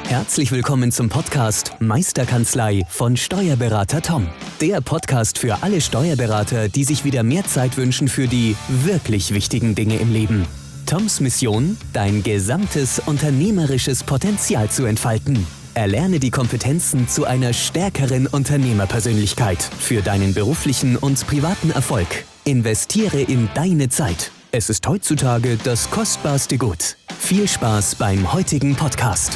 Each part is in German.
Herzlich willkommen zum Podcast Meisterkanzlei von Steuerberater Tom. Der Podcast für alle Steuerberater, die sich wieder mehr Zeit wünschen für die wirklich wichtigen Dinge im Leben. Toms Mission, dein gesamtes unternehmerisches Potenzial zu entfalten. Erlerne die Kompetenzen zu einer stärkeren Unternehmerpersönlichkeit für deinen beruflichen und privaten Erfolg. Investiere in deine Zeit. Es ist heutzutage das kostbarste Gut. Viel Spaß beim heutigen Podcast.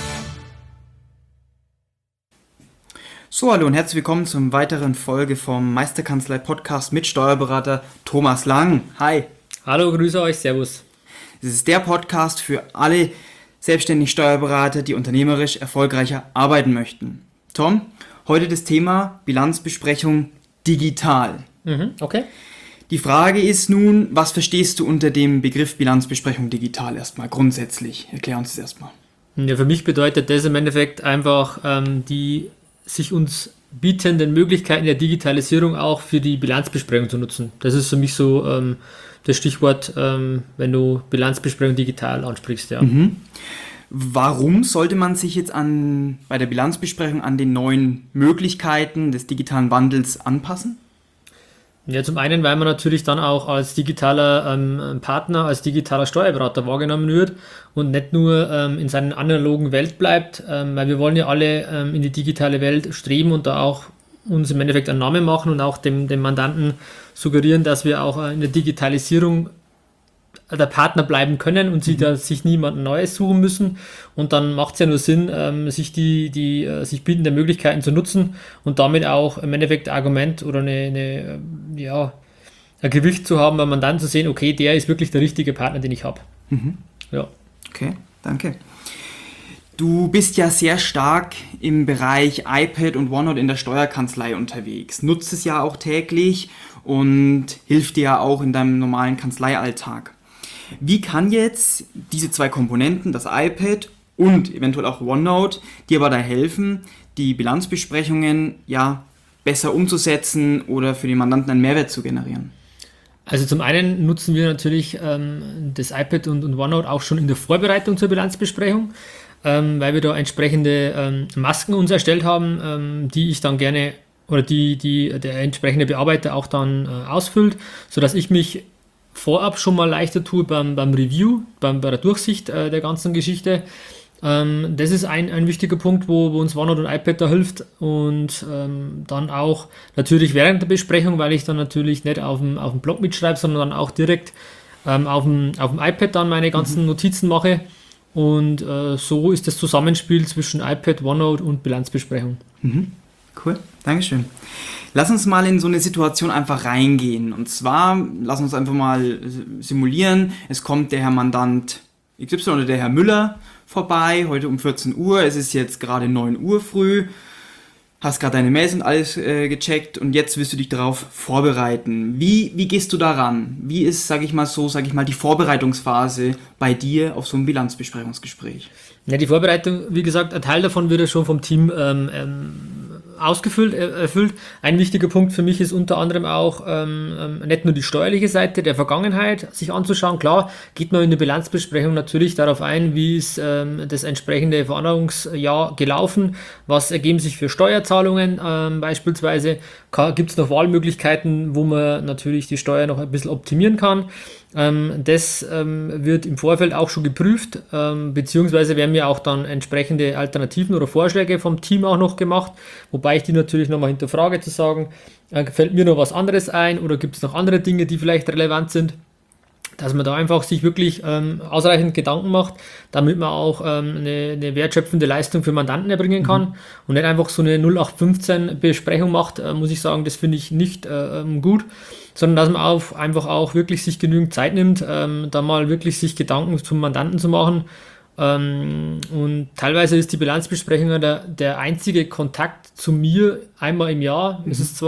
So, hallo und herzlich willkommen zur weiteren Folge vom Meisterkanzlei-Podcast mit Steuerberater Thomas Lang. Hi. Hallo, grüße euch, servus. Das ist der Podcast für alle selbstständigen Steuerberater, die unternehmerisch erfolgreicher arbeiten möchten. Tom, heute das Thema Bilanzbesprechung digital. Okay. Die Frage ist nun, was verstehst du unter dem Begriff Bilanzbesprechung digital erstmal grundsätzlich? Erklär uns das erstmal. Ja, für mich bedeutet das im Endeffekt einfach die sich uns bietenden Möglichkeiten der Digitalisierung auch für die Bilanzbesprechung zu nutzen. Das ist für mich so das Stichwort, wenn du Bilanzbesprechung digital ansprichst. Ja. Warum sollte man sich jetzt bei der Bilanzbesprechung an den neuen Möglichkeiten des digitalen Wandels anpassen? Ja, zum einen, weil man natürlich dann auch als digitaler Partner, als digitaler Steuerberater wahrgenommen wird und nicht nur in seiner analogen Welt bleibt, weil wir wollen ja alle in die digitale Welt streben und da auch uns im Endeffekt einen Namen machen und auch dem Mandanten suggerieren, dass wir auch in der Digitalisierung der Partner bleiben können und sie da sich niemanden Neues suchen müssen. Und dann macht es ja nur Sinn, sich die sich bietende Möglichkeiten zu nutzen und damit auch im Endeffekt ein Argument oder ein Gewicht zu haben, beim Mandanten zu sehen, okay, der ist wirklich der richtige Partner, den ich habe. Ja. Okay, danke. Du bist ja sehr stark im Bereich iPad und OneNote in der Steuerkanzlei unterwegs, nutzt es ja auch täglich und hilft dir ja auch in deinem normalen Kanzleialltag. Wie kann jetzt diese zwei Komponenten, das iPad und eventuell auch OneNote, dir aber da helfen, die Bilanzbesprechungen ja besser umzusetzen oder für den Mandanten einen Mehrwert zu generieren? Also zum einen nutzen wir natürlich das iPad und OneNote auch schon in der Vorbereitung zur Bilanzbesprechung, weil wir da entsprechende Masken uns erstellt haben, die ich dann gerne oder die der entsprechende Bearbeiter auch dann ausfüllt, sodass ich mich vorab schon mal leichter tue beim Review, bei der Durchsicht der ganzen Geschichte. Das ist ein wichtiger Punkt, wo uns OneNote und iPad da hilft und dann auch natürlich während der Besprechung, weil ich dann natürlich nicht auf dem Blog mitschreibe, sondern dann auch direkt auf dem iPad dann meine ganzen Notizen mache und so ist das Zusammenspiel zwischen iPad, OneNote und Bilanzbesprechung. Cool, Dankeschön. Lass uns mal in so eine Situation einfach reingehen. Und zwar, lass uns einfach mal simulieren, es kommt der Herr Mandant XY oder der Herr Müller vorbei, heute um 14 Uhr, es ist jetzt gerade 9 Uhr früh, hast gerade deine Mails und alles gecheckt und jetzt willst du dich darauf vorbereiten. Wie gehst du daran? Wie ist, sag ich mal, die Vorbereitungsphase bei dir auf so ein Bilanzbesprechungsgespräch? Ja, die Vorbereitung, wie gesagt, ein Teil davon wird ja schon vom Team erfüllt. Ein wichtiger Punkt für mich ist unter anderem auch nicht nur die steuerliche Seite der Vergangenheit sich anzuschauen. Klar, geht man in der Bilanzbesprechung natürlich darauf ein, wie ist das entsprechende Veranlagungsjahr gelaufen, was ergeben sich für Steuerzahlungen beispielsweise, gibt es noch Wahlmöglichkeiten, wo man natürlich die Steuer noch ein bisschen optimieren kann. Das wird im Vorfeld auch schon geprüft, beziehungsweise werden mir auch dann entsprechende Alternativen oder Vorschläge vom Team auch noch gemacht, wobei ich die natürlich nochmal hinterfrage, zu sagen, fällt mir noch was anderes ein oder gibt es noch andere Dinge, die vielleicht relevant sind, dass man da einfach sich wirklich ausreichend Gedanken macht, damit man auch eine wertschöpfende Leistung für Mandanten erbringen kann und nicht einfach so eine 0815 Besprechung macht, muss ich sagen, das finde ich nicht gut, sondern dass man einfach auch wirklich sich genügend Zeit nimmt, da mal wirklich sich Gedanken zum Mandanten zu machen. Und teilweise ist die Bilanzbesprechung der einzige Kontakt zu mir einmal im Jahr. Es ist zwar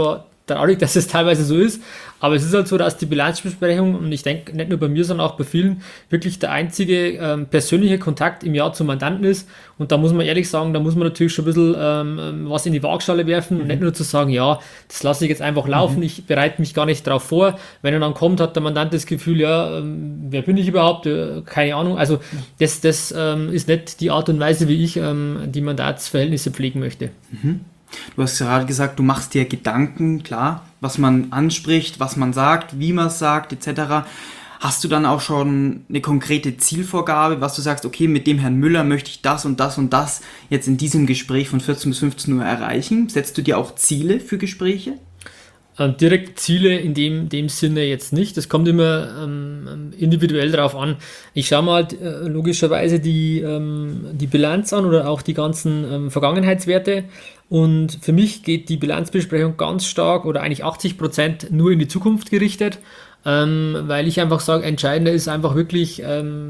traurig, dass es teilweise so ist, aber es ist halt so, dass die Bilanzbesprechung, und ich denke nicht nur bei mir, sondern auch bei vielen, wirklich der einzige persönliche Kontakt im Jahr zum Mandanten ist, und da muss man ehrlich sagen, da muss man natürlich schon ein bisschen was in die Waagschale werfen und nicht nur zu sagen, ja, das lasse ich jetzt einfach laufen, ich bereite mich gar nicht darauf vor, wenn er dann kommt, hat der Mandant das Gefühl, ja, wer bin ich überhaupt, keine Ahnung, also das ist nicht die Art und Weise, wie ich die Mandatsverhältnisse pflegen möchte. Du hast gerade gesagt, du machst dir Gedanken, klar, was man anspricht, was man sagt, wie man es sagt, etc. Hast du dann auch schon eine konkrete Zielvorgabe, was du sagst, okay, mit dem Herrn Müller möchte ich das und das und das jetzt in diesem Gespräch von 14 bis 15 Uhr erreichen? Setzt du dir auch Ziele für Gespräche? Direkt Ziele in dem Sinne jetzt nicht. Das kommt immer individuell drauf an. Ich schaue mal logischerweise die Bilanz an oder auch die ganzen Vergangenheitswerte. Und für mich geht die Bilanzbesprechung ganz stark oder eigentlich 80% nur in die Zukunft gerichtet, weil ich einfach sage, entscheidender ist einfach wirklich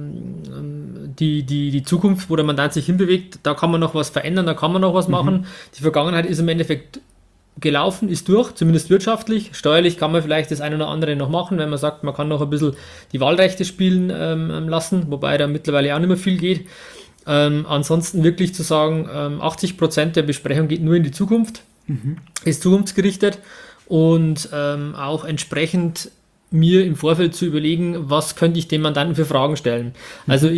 die Zukunft, wo der Mandant sich hinbewegt. Da kann man noch was verändern, da kann man noch was machen. Die Vergangenheit ist im Endeffekt gelaufen, ist durch, zumindest wirtschaftlich. Steuerlich kann man vielleicht das eine oder andere noch machen, wenn man sagt, man kann noch ein bisschen die Wahlrechte spielen lassen, wobei da mittlerweile auch nicht mehr viel geht. Ansonsten wirklich zu sagen, 80% der Besprechung geht nur in die Zukunft, ist zukunftsgerichtet und auch entsprechend mir im Vorfeld zu überlegen, was könnte ich dem Mandanten für Fragen stellen. Also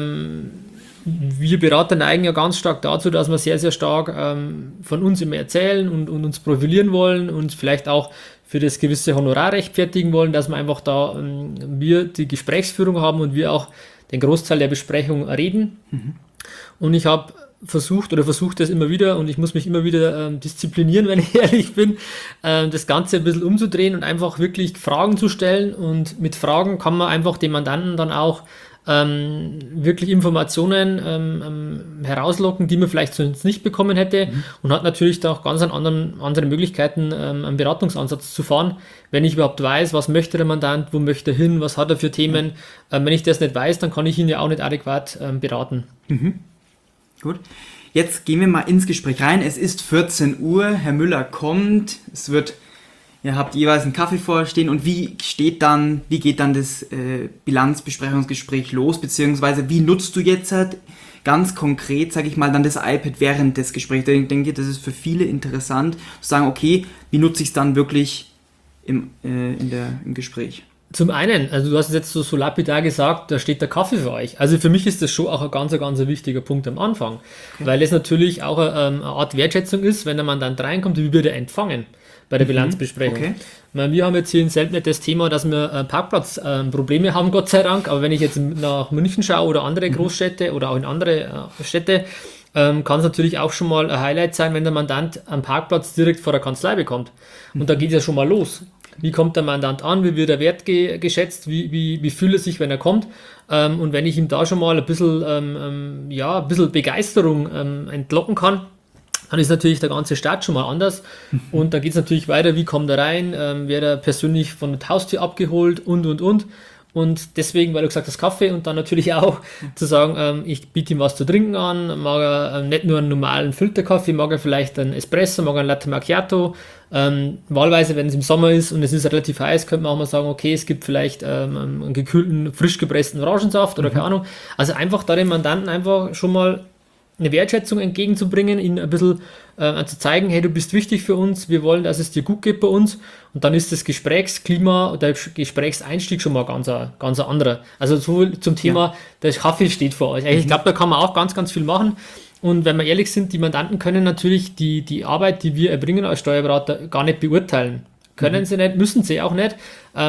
wir Berater neigen ja ganz stark dazu, dass wir sehr, sehr stark von uns immer erzählen und uns profilieren wollen und vielleicht auch für das gewisse Honorar rechtfertigen wollen, dass wir einfach da wir die Gesprächsführung haben und wir auch den Großteil der Besprechung reden. Und ich habe versuche das immer wieder und ich muss mich immer wieder disziplinieren, wenn ich ehrlich bin, das Ganze ein bisschen umzudrehen und einfach wirklich Fragen zu stellen, und mit Fragen kann man einfach dem Mandanten dann auch wirklich Informationen herauslocken, die man vielleicht sonst nicht bekommen hätte, und hat natürlich da auch ganz andere Möglichkeiten, einen Beratungsansatz zu fahren, wenn ich überhaupt weiß, was möchte der Mandant, wo möchte er hin, was hat er für Themen. Wenn ich das nicht weiß, dann kann ich ihn ja auch nicht adäquat beraten. Gut. Jetzt gehen wir mal ins Gespräch rein. Es ist 14 Uhr, Herr Müller kommt, ihr habt jeweils einen Kaffee vorstehen, und wie geht dann das Bilanzbesprechungsgespräch los, beziehungsweise wie nutzt du jetzt ganz konkret, sage ich mal, dann das iPad während des Gesprächs? Ich denke, das ist für viele interessant, zu sagen, okay, wie nutze ich es dann wirklich im Gespräch? Zum einen, also du hast jetzt so lapidar gesagt, da steht der Kaffee für euch. Also für mich ist das schon auch ein ganz wichtiger Punkt am Anfang, weil es natürlich auch eine Art Wertschätzung ist, wenn der Mandant reinkommt, wie wird er empfangen bei der Bilanzbesprechung. Okay. Wir haben jetzt hier in Selb nicht das Thema, dass wir Parkplatzprobleme haben, Gott sei Dank, aber wenn ich jetzt nach München schaue oder andere Großstädte oder auch in andere Städte, kann es natürlich auch schon mal ein Highlight sein, wenn der Mandant einen Parkplatz direkt vor der Kanzlei bekommt. Und da geht es ja schon mal los. Wie kommt der Mandant an? Wie wird er wertgeschätzt? Wie fühlt er sich, wenn er kommt? Und wenn ich ihm da schon mal ein bisschen Begeisterung entlocken kann, dann ist natürlich der ganze Start schon mal anders. Und dann geht es natürlich weiter, wie kommt er rein? Wird er persönlich von der Haustür abgeholt und. Und deswegen, weil du gesagt hast, Kaffee, und dann natürlich auch zu sagen, ich biete ihm was zu trinken an, mag er nicht nur einen normalen Filterkaffee, mag er vielleicht einen Espresso, mag er einen Latte Macchiato. Wahlweise, wenn es im Sommer ist und es ist relativ heiß, könnte man auch mal sagen, okay, es gibt vielleicht einen gekühlten, frisch gepressten Orangensaft oder keine Ahnung. Also einfach da dem Mandanten einfach schon mal eine Wertschätzung entgegenzubringen, ihnen ein bisschen zu zeigen, hey, du bist wichtig für uns, wir wollen, dass es dir gut geht bei uns, und dann ist das Gesprächsklima, der Gesprächseinstieg schon mal ganz ein anderer. Also so zum Thema, der Kaffee steht vor euch. Ich glaube, da kann man auch ganz viel machen, und wenn wir ehrlich sind, die Mandanten können natürlich die Arbeit, die wir erbringen als Steuerberater, gar nicht beurteilen. Können sie nicht, müssen sie auch nicht.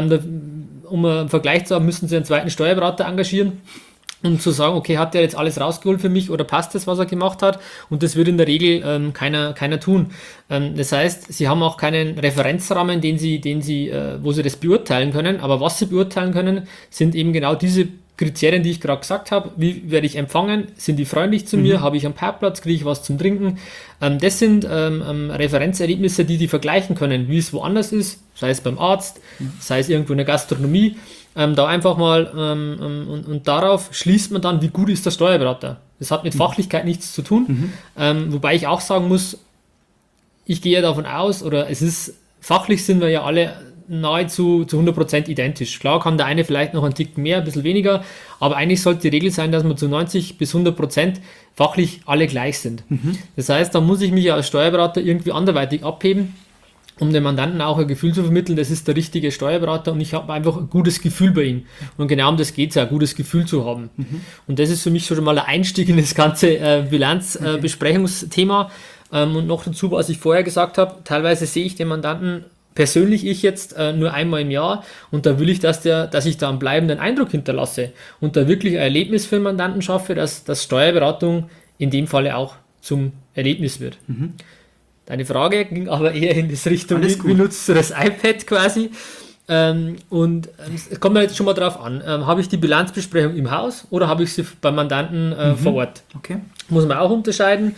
Um einen Vergleich zu haben, müssen sie einen zweiten Steuerberater engagieren, und zu sagen, okay, hat der jetzt alles rausgeholt für mich oder passt das, was er gemacht hat? Und das wird in der Regel keiner tun. Das heißt, sie haben auch keinen Referenzrahmen, wo sie das beurteilen können. Aber was sie beurteilen können, sind eben genau diese Kriterien, die ich gerade gesagt habe. Wie werde ich empfangen? Sind die freundlich zu mir? Habe ich einen Parkplatz? Kriege ich was zum Trinken? Das sind Referenzerlebnisse, die vergleichen können, wie es woanders ist, sei es beim Arzt, sei es irgendwo in der Gastronomie. Da einfach mal und darauf schließt man dann, wie gut ist der Steuerberater. Das hat mit Fachlichkeit nichts zu tun, wobei ich auch sagen muss, ich gehe davon aus, oder es ist fachlich sind wir ja alle nahezu zu 100% identisch. Klar kann der eine vielleicht noch einen Tick mehr, ein bisschen weniger, aber eigentlich sollte die Regel sein, dass wir zu 90 bis 100% fachlich alle gleich sind. Das heißt, da muss ich mich als Steuerberater irgendwie anderweitig abheben, um dem Mandanten auch ein Gefühl zu vermitteln, das ist der richtige Steuerberater und ich habe einfach ein gutes Gefühl bei ihm. Und genau um das geht es ja, ein gutes Gefühl zu haben. Und das ist für mich schon mal ein Einstieg in das ganze Bilanzbesprechungsthema. Und noch dazu, was ich vorher gesagt habe, teilweise sehe ich den Mandanten persönlich jetzt nur einmal im Jahr und da will ich, dass ich da einen bleibenden Eindruck hinterlasse und da wirklich ein Erlebnis für den Mandanten schaffe, dass Steuerberatung in dem Falle auch zum Erlebnis wird. Deine Frage ging aber eher in das Richtung, wie nutzt du das iPad quasi? Es kommt mir jetzt schon mal drauf an, habe ich die Bilanzbesprechung im Haus oder habe ich sie beim Mandanten vor Ort? Okay. Muss man auch unterscheiden.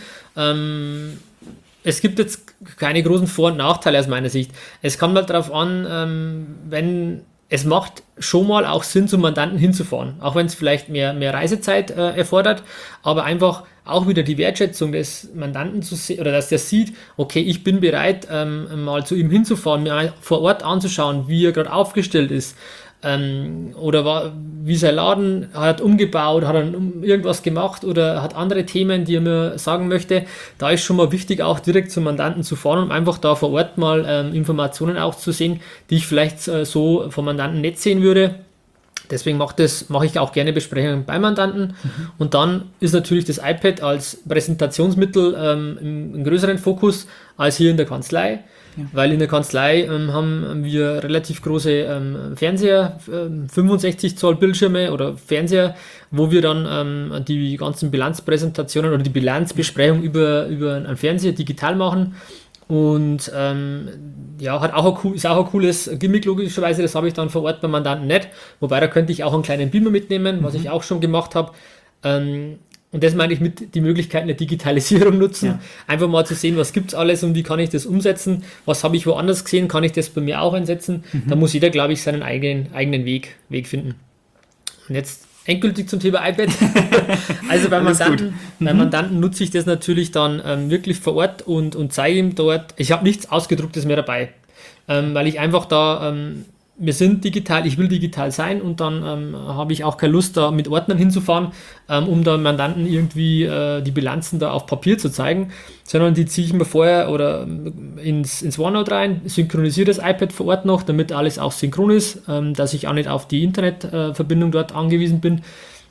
Es gibt jetzt keine großen Vor- und Nachteile aus meiner Sicht. Es kommt mal darauf an, wenn es macht schon mal auch Sinn, zum Mandanten hinzufahren, auch wenn es vielleicht mehr Reisezeit erfordert, aber einfach auch wieder die Wertschätzung des Mandanten zu sehen, oder dass der sieht, okay, ich bin bereit, mal zu ihm hinzufahren, mir vor Ort anzuschauen, wie er gerade aufgestellt ist, oder wie sein Laden hat umgebaut, hat er irgendwas gemacht oder hat andere Themen, die er mir sagen möchte. Da ist schon mal wichtig, auch direkt zum Mandanten zu fahren, um einfach da vor Ort mal Informationen auch zu sehen, die ich vielleicht so vom Mandanten nicht sehen würde. Deswegen mache ich auch gerne Besprechungen beim Mandanten. Und dann ist natürlich das iPad als Präsentationsmittel im größeren Fokus als hier in der Kanzlei. Ja. Weil in der Kanzlei haben wir relativ große Fernseher, 65 Zoll Bildschirme oder Fernseher, wo wir dann die ganzen Bilanzpräsentationen oder die Bilanzbesprechung über einen Fernseher digital machen. Und ist auch ein cooles Gimmick logischerweise, das habe ich dann vor Ort beim Mandanten nicht. Wobei da könnte ich auch einen kleinen Beamer mitnehmen, was ich auch schon gemacht habe. Und das meine ich mit die Möglichkeiten der Digitalisierung nutzen. Ja. Einfach mal zu sehen, was gibt es alles und wie kann ich das umsetzen. Was habe ich woanders gesehen, kann ich das bei mir auch einsetzen. Da muss jeder, glaube ich, seinen eigenen Weg finden. Und jetzt endgültig zum Thema iPad. Also beim Mandanten nutze ich das natürlich dann wirklich vor Ort und zeige ihm dort, ich habe nichts Ausgedrucktes mehr dabei. Weil ich einfach da... wir sind digital, ich will digital sein und dann habe ich auch keine Lust, da mit Ordnern hinzufahren, um da Mandanten irgendwie die Bilanzen da auf Papier zu zeigen, sondern die ziehe ich mir vorher oder ins OneNote rein, synchronisiere das iPad vor Ort noch, damit alles auch synchron ist, dass ich auch nicht auf die Internetverbindung dort angewiesen bin.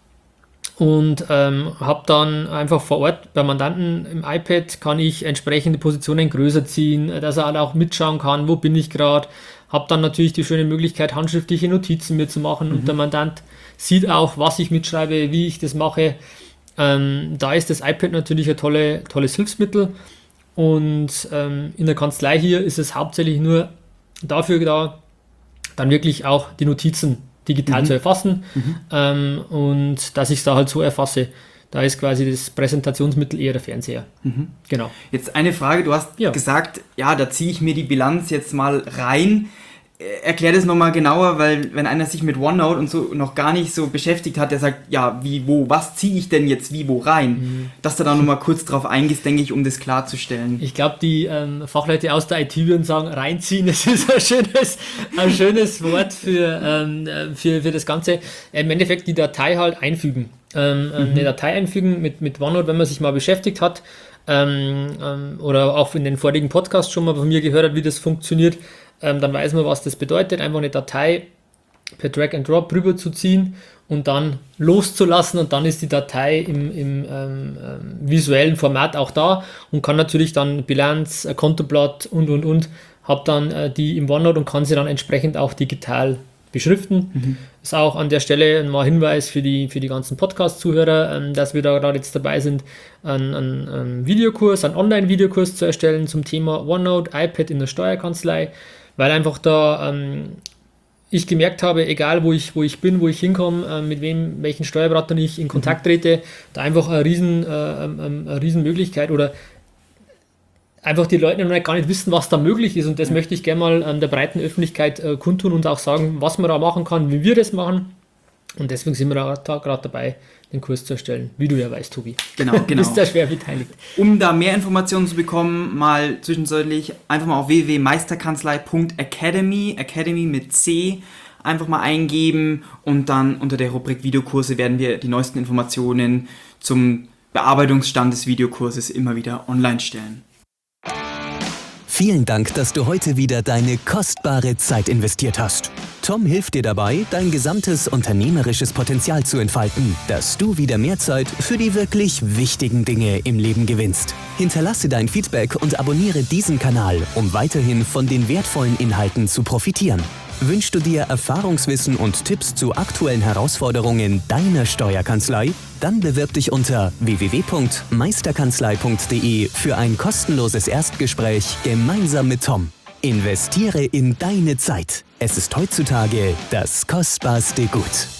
Und habe dann einfach vor Ort beim Mandanten im iPad kann ich entsprechende Positionen größer ziehen, dass er halt auch mitschauen kann, wo bin ich gerade. Habe dann natürlich die schöne Möglichkeit, handschriftliche Notizen mir zu machen und der Mandant sieht auch, was ich mitschreibe, wie ich das mache. Da ist das iPad natürlich ein tolles Hilfsmittel und in der Kanzlei hier ist es hauptsächlich nur dafür da, dann wirklich auch die Notizen digital zu erfassen und dass ich es da halt so erfasse. Da ist quasi das Präsentationsmittel eher der Fernseher. Genau. Jetzt eine Frage, du hast gesagt, ja, da ziehe ich mir die Bilanz jetzt mal rein. Erklär das nochmal genauer, weil wenn einer sich mit OneNote und so noch gar nicht so beschäftigt hat, der sagt, ja, wie, wo, was ziehe ich denn jetzt wie, wo rein? Dass du da nochmal kurz drauf eingehst, denke ich, um das klarzustellen. Ich glaube, die Fachleute aus der IT würden sagen, reinziehen, das ist ein schönes Wort für das Ganze. Im Endeffekt die Datei halt einfügen. Eine Datei einfügen mit OneNote, wenn man sich mal beschäftigt hat oder auch in den vorigen Podcasts schon mal von mir gehört hat, wie das funktioniert, dann weiß man, was das bedeutet, einfach eine Datei per Drag and Drop rüber zu ziehen und dann loszulassen und dann ist die Datei im visuellen Format auch da und kann natürlich dann Bilanz, Kontoblatt und habe dann die im OneNote und kann sie dann entsprechend auch digital beschriften. Ist auch an der Stelle mal Hinweis für die ganzen Podcast-Zuhörer, dass wir da gerade jetzt dabei sind, einen Videokurs, einen Online-Videokurs zu erstellen zum Thema OneNote, iPad in der Steuerkanzlei, weil einfach da ich gemerkt habe, egal wo ich bin, wo ich hinkomme, mit welchen Steuerberatern ich in Kontakt trete, da einfach eine riesen Möglichkeit oder einfach die Leute noch gar nicht wissen, was da möglich ist und das möchte ich gerne mal der breiten Öffentlichkeit kundtun und auch sagen, was man da machen kann, wie wir das machen Und deswegen sind wir gerade dabei, den Kurs zu erstellen, wie du ja weißt, Tobi. Genau. Du bist da schwer beteiligt. Um da mehr Informationen zu bekommen, mal zwischenzeitlich einfach mal auf www.meisterkanzlei.academy, Academy mit C, einfach mal eingeben und dann unter der Rubrik Videokurse werden wir die neuesten Informationen zum Bearbeitungsstand des Videokurses immer wieder online stellen. Vielen Dank, dass du heute wieder deine kostbare Zeit investiert hast. Tom hilft dir dabei, dein gesamtes unternehmerisches Potenzial zu entfalten, dass du wieder mehr Zeit für die wirklich wichtigen Dinge im Leben gewinnst. Hinterlasse dein Feedback und abonniere diesen Kanal, um weiterhin von den wertvollen Inhalten zu profitieren. Wünschst du dir Erfahrungswissen und Tipps zu aktuellen Herausforderungen deiner Steuerkanzlei? Dann bewirb dich unter www.meisterkanzlei.de für ein kostenloses Erstgespräch gemeinsam mit Tom. Investiere in deine Zeit. Es ist heutzutage das kostbarste Gut.